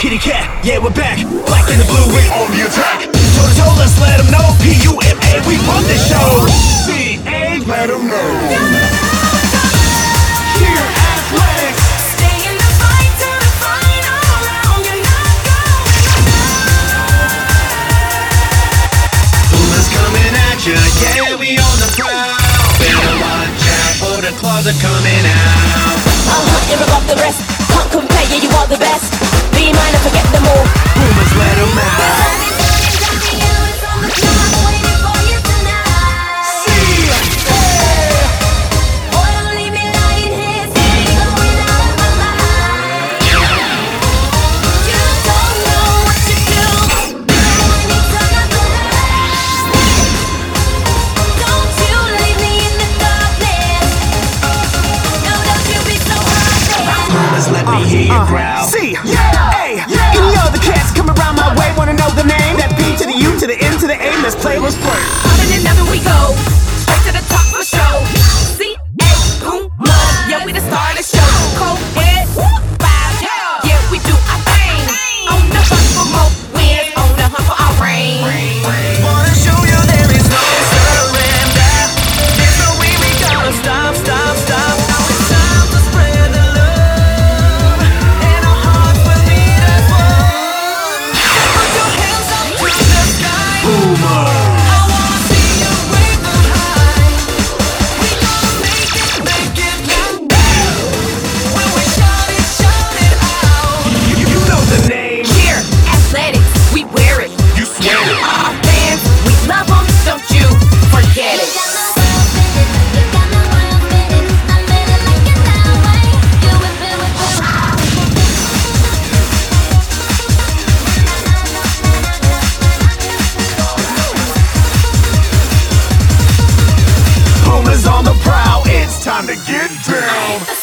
Kitty cat, yeah, we're back. Black and the blue, we're on the attack. Toe to toe, let's let them know. P-U-M-A, we run the show. C-A, let them know. Here, Athletics. Stay in the fight to the final round. You're not going Puma's coming at ya, yeah, we on the prowl. Better watch out for the claws are coming out. You're above the rest. Can't compare you, you are the best. Be mine and forget them all. Pumas, let them out. Let me hear you growl. C, A, any other cats come around my way, wanna know the name? That B to the U to the N to the A, let's play, let's play. Up and another we go, straight to the top for show. C-A, Puma, yeah, we the star of the show. Co-ed, wow, yeah, we do our thing. On the hunt for more wins, on the hunt for our reign. Wanna show you there is no surrender. There's no way we gonna stop, stop, stop. Now it's time to spread the love, and our hearts will beat as one. Put your hands up to the sky. Puma. I wanna see you wave them high. We gonna make it now. When we shout it out. You know the name. Here, Athletics, we wear it. You swear it. Our fans, we love them, don't you forget it. Puma's on the prowl. It's time to get down.